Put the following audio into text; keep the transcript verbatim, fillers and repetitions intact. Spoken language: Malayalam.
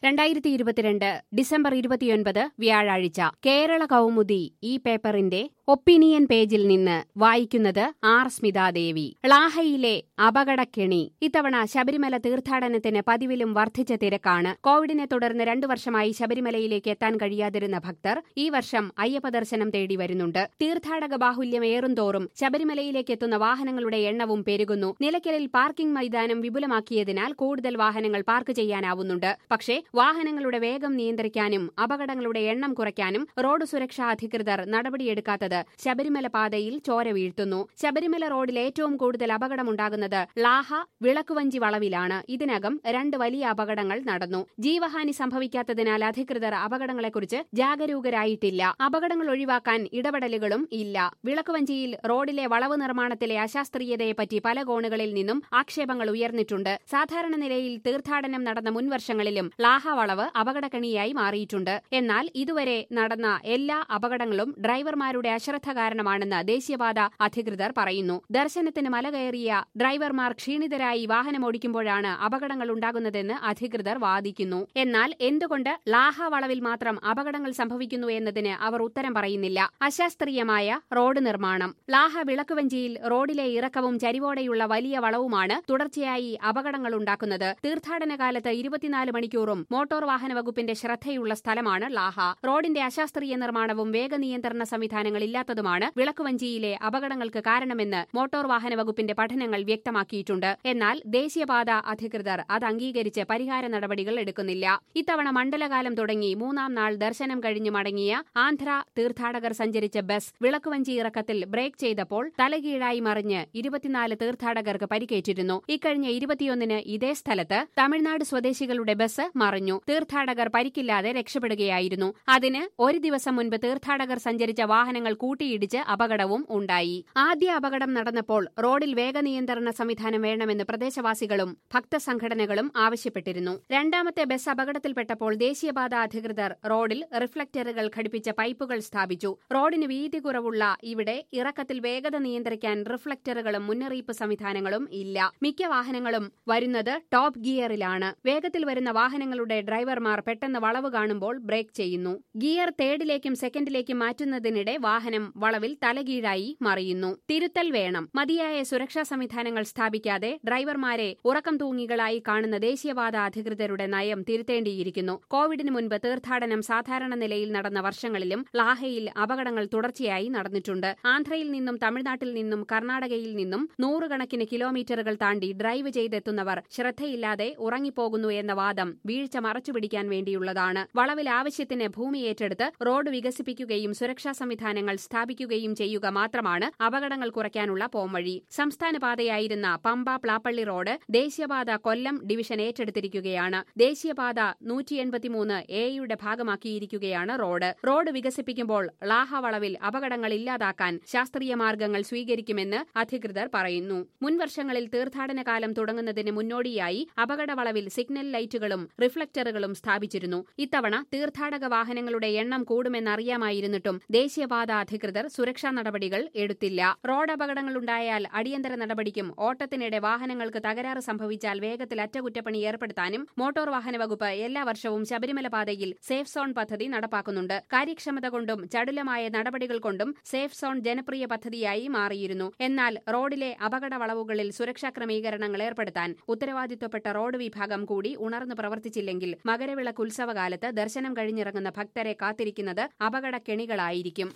രണ്ടായിരത്തി ഇരുപത്തിരണ്ട് ഡിസംബർ ഇരുപത്തിയൊൻപത് വ്യാഴാഴ്ച കേരള കൗമുദി ഈ പേപ്പറിന്റെ ഒപ്പീനിയൻ പേജിൽ നിന്ന് വായിക്കുന്നത് ആർ സ്മിതാദേവി. ളാഹയിലെ അപകടക്കെണി. ഇത്തവണ ശബരിമല തീർത്ഥാടനത്തിന് പതിവിലും വർദ്ധിച്ച തിരക്കാണ്. കോവിഡിനെ തുടർന്ന് രണ്ടു വർഷമായി ശബരിമലയിലേക്ക് എത്താൻ കഴിയാതിരുന്ന ഭക്തർ ഈ വർഷം അയ്യപ്പ ദർശനം തേടി വരുന്നുണ്ട്. തീർത്ഥാടക ബാഹുല്യം ഏറുംതോറും ശബരിമലയിലേക്ക് എത്തുന്ന വാഹനങ്ങളുടെ എണ്ണവും പെരുകുന്നു. നിലയ്ക്കലിൽ പാർക്കിംഗ് മൈതാനം വിപുലമാക്കിയതിനാൽ കൂടുതൽ വാഹനങ്ങൾ പാർക്ക് ചെയ്യാനാവുന്നുണ്ട്. പക്ഷേ വാഹനങ്ങളുടെ വേഗം നിയന്ത്രിക്കാനും അപകടങ്ങളുടെ എണ്ണം കുറയ്ക്കാനും റോഡ് സുരക്ഷാ അധികൃതർ നടപടിയെടുക്കാത്തത് ശബരിമല പാതയിൽ ചോര വീഴ്ത്തുന്നു. ശബരിമല റോഡിൽ ഏറ്റവും കൂടുതൽ അപകടമുണ്ടാകുന്നത് ളാഹ വിളക്കുവഞ്ചി വളവിലാണ്. ഇതിനകം രണ്ട് വലിയ അപകടങ്ങൾ നടന്നു. ജീവഹാനി സംഭവിക്കാത്തതിനാൽ അധികൃതർ അപകടങ്ങളെക്കുറിച്ച് ജാഗരൂകരായിട്ടില്ല. അപകടങ്ങൾ ഒഴിവാക്കാൻ ഇടപെടലുകളും ഇല്ല. വിളക്കുവഞ്ചിയിൽ റോഡിലെ വളവ് നിർമ്മാണത്തിലെ അശാസ്ത്രീയതയെപ്പറ്റി പല കോണുകളിൽ നിന്നും ആക്ഷേപങ്ങൾ ഉയർന്നിട്ടുണ്ട്. സാധാരണ നിലയിൽ തീർത്ഥാടനം നടന്ന മുൻവർഷങ്ങളിലും ളാഹ വളവ് അപകടക്കണിയായി മാറിയിട്ടുണ്ട്. എന്നാൽ ഇതുവരെ നടന്ന എല്ലാ അപകടങ്ങളും ഡ്രൈവർമാരുടെ അശ്രദ്ധ കാരണമാണെന്ന് ദേശീയപാത അധികൃതർ പറയുന്നു. ദർശനത്തിന് മല കയറിയ ഡ്രൈവർമാർ ക്ഷീണിതരായി വാഹനമോടിക്കുമ്പോഴാണ് അപകടങ്ങൾ ഉണ്ടാകുന്നതെന്ന് അധികൃതർ വാദിക്കുന്നു. എന്നാൽ എന്തുകൊണ്ട് ളാഹ വളവിൽ മാത്രം അപകടങ്ങൾ സംഭവിക്കുന്നു എന്നതിന് അവർ ഉത്തരം പറയുന്നില്ല. അശാസ്ത്രീയമായ റോഡ് നിർമ്മാണം. ളാഹ വിളക്കുവഞ്ചിയിൽ റോഡിലെ ഇറക്കവും ചരിവോടെയുള്ള വലിയ വളവുമാണ് തുടർച്ചയായി അപകടങ്ങൾ ഉണ്ടാക്കുന്നത്. തീർത്ഥാടന കാലത്ത് ഇരുപത്തിനാല് മണിക്കൂറും മോട്ടോർ വാഹന വകുപ്പിന്റെ ശ്രദ്ധയുള്ള സ്ഥലമാണ് ളാഹ. റോഡിന്റെ അശാസ്ത്രീയ നിർമ്മാണവും വേഗനിയന്ത്രണ സംവിധാനങ്ങൾ ഇല്ലാത്തതുമാണ് വിളക്കുവഞ്ചിയിലെ അപകടങ്ങൾക്ക് കാരണമെന്ന് മോട്ടോർ വാഹന വകുപ്പിന്റെ പഠനങ്ങൾ വ്യക്തമാക്കിയിട്ടുണ്ട്. എന്നാൽ ദേശീയപാത അധികൃതർ അത് അംഗീകരിച്ച് പരിഹാര നടപടികൾ എടുക്കുന്നില്ല. ഇത്തവണ മണ്ഡലകാലം തുടങ്ങി മൂന്നാം നാൾ ദർശനം കഴിഞ്ഞ് മടങ്ങിയ ആന്ധ്ര തീർത്ഥാടകർ സഞ്ചരിച്ച ബസ് വിളക്കുവഞ്ചി ഇറക്കത്തിൽ ബ്രേക്ക് ചെയ്തപ്പോൾ തലകീഴായി മറിഞ്ഞ് ഇരുപത്തിനാല് തീർത്ഥാടകർക്ക് പരിക്കേറ്റിരുന്നു. ഇക്കഴിഞ്ഞ ഇരുപത്തിയൊന്നിന് ഇതേ സ്ഥലത്ത് തമിഴ്നാട് സ്വദേശികളുടെ ബസ് മറിഞ്ഞു. തീർത്ഥാടകർ പരിക്കില്ലാതെ രക്ഷപ്പെടുകയായിരുന്നു. അതിന് ഒരു ദിവസം മുൻപ് തീർത്ഥാടകർ സഞ്ചരിച്ച വാഹനങ്ങൾ കൂട്ടിയിടിച്ച് അപകടവും ഉണ്ടായി. ആദ്യ അപകടം നടന്നപ്പോൾ റോഡിൽ വേഗനിയന്ത്രണ സംവിധാനം വേണമെന്ന് പ്രദേശവാസികളും ഭക്തസംഘടനകളും ആവശ്യപ്പെട്ടിരുന്നു. രണ്ടാമത്തെ ബസ് അപകടത്തിൽപ്പെട്ടപ്പോൾ ദേശീയപാത അധികൃതർ റോഡിൽ റിഫ്ലക്ടറുകൾ ഘടിപ്പിച്ച പൈപ്പുകൾ സ്ഥാപിച്ചു. റോഡിന് വീതി കുറവുള്ള ഇവിടെ ഇറക്കത്തിൽ വേഗത നിയന്ത്രിക്കാൻ റിഫ്ലക്ടറുകളും മുന്നറിയിപ്പ് സംവിധാനങ്ങളും ഇല്ല. മിക്ക വാഹനങ്ങളും വരുന്നത് ടോപ്പ് ഗിയറിലാണ്. വേഗത്തിൽ വരുന്ന വാഹനങ്ങളുടെ ഡ്രൈവർമാർ പെട്ടെന്ന് വളവ് കാണുമ്പോൾ ബ്രേക്ക് ചെയ്യുന്നു. ഗിയർ തേർഡിലേക്കും സെക്കൻഡിലേക്കും മാറ്റുന്നതിനിടെ വാഹനം വളവിൽ തലകീഴായി മറിയുന്നു. തിരുത്തൽ വേണം. മതിയായ സുരക്ഷാ സംവിധാനങ്ങൾ സ്ഥാപിക്കാതെ ഡ്രൈവർമാരെ ഉറക്കം തൂങ്ങികളായി കാണുന്ന ദേശീയപാത അധികൃതരുടെ നയം തിരുത്തേണ്ടിയിരിക്കുന്നു. കോവിഡിന് മുൻപ് തീർത്ഥാടനം സാധാരണ നിലയിൽ നടന്ന വർഷങ്ങളിലും ളാഹയിൽ അപകടങ്ങൾ തുടർച്ചയായി നടന്നിട്ടുണ്ട്. ആന്ധ്രയിൽ നിന്നും തമിഴ്നാട്ടിൽ നിന്നും കർണാടകയിൽ നിന്നും നൂറുകണക്കിന് കിലോമീറ്ററുകൾ താണ്ടി ഡ്രൈവ് ചെയ്തെത്തുന്നവർ ശ്രദ്ധയില്ലാതെ ഉറങ്ങിപ്പോകുന്നു എന്ന വാദം വീഴ്ച മറച്ചുപിടിക്കാൻ വേണ്ടിയുള്ളതാണ്. വളവിൽ ആവശ്യത്തിന് ഭൂമി ഏറ്റെടുത്ത് റോഡ് വികസിപ്പിക്കുകയും സുരക്ഷാ സംവിധാനങ്ങൾ സ്ഥാപിക്കുകയും ചെയ്യുക മാത്രമാണ് അപകടങ്ങൾ കുറയ്ക്കാനുള്ള പോംവഴി. സംസ്ഥാന പാതയായിരുന്ന പമ്പ പ്ലാപ്പള്ളി റോഡ് ദേശീയപാത കൊല്ലം ഡിവിഷൻ ഏറ്റെടുത്തിരിക്കുകയാണ്. ദേശീയപാത നൂറ്റി എൺപത്തിമൂന്ന് എയുടെ ഭാഗമാക്കിയിരിക്കുകയാണ് റോഡ്. റോഡ് വികസിപ്പിക്കുമ്പോൾ ളാഹ വളവിൽ അപകടങ്ങൾ ഇല്ലാതാക്കാൻ ശാസ്ത്രീയ മാർഗങ്ങൾ സ്വീകരിക്കുമെന്ന് അധികൃതർ പറയുന്നു. മുൻവർഷങ്ങളിൽ തീർത്ഥാടന കാലം തുടങ്ങുന്നതിന് മുന്നോടിയായി അപകട വളവിൽ സിഗ്നൽ ലൈറ്റുകളും റിഫ്ലക്ടറുകളും സ്ഥാപിച്ചിരുന്നു. ഇത്തവണ തീർത്ഥാടക വാഹനങ്ങളുടെ എണ്ണം കൂടുമെന്നറിയാമായിരുന്നിട്ടും ദേശീയപാത അധികൃതർ സുരക്ഷാ നടപടികൾ എടുത്തില്ല. റോഡ് അപകടങ്ങളുണ്ടായാൽ അടിയന്തര നടപടിക്കും ഓട്ടത്തിനിടെ വാഹനങ്ങൾക്ക് തകരാറ് സംഭവിച്ചാൽ വേഗത്തിൽ അറ്റകുറ്റപ്പണി ഏർപ്പെടുത്താനും മോട്ടോർ വാഹന വകുപ്പ് എല്ലാ വർഷവും ശബരിമല പാതയിൽ സേഫ് സോൺ പദ്ധതി നടപ്പാക്കുന്നുണ്ട്. കാര്യക്ഷമത കൊണ്ടും ചടുലമായ നടപടികൾ കൊണ്ടും സേഫ് സോൺ ജനപ്രിയ പദ്ധതിയായി മാറിയിരുന്നു. എന്നാൽ റോഡിലെ അപകട വളവുകളിൽ സുരക്ഷാ ക്രമീകരണങ്ങൾ ഏർപ്പെടുത്താൻ ഉത്തരവാദിത്വപ്പെട്ട റോഡ് വിഭാഗം കൂടി ഉണർന്നു പ്രവർത്തിച്ചില്ലെങ്കിൽ മകരവിളക്ക് ഉത്സവകാലത്ത് ദർശനം കഴിഞ്ഞിറങ്ങുന്ന ഭക്തരെ കാത്തിരിക്കുന്നത് അപകടക്കെണികളായിരിക്കും.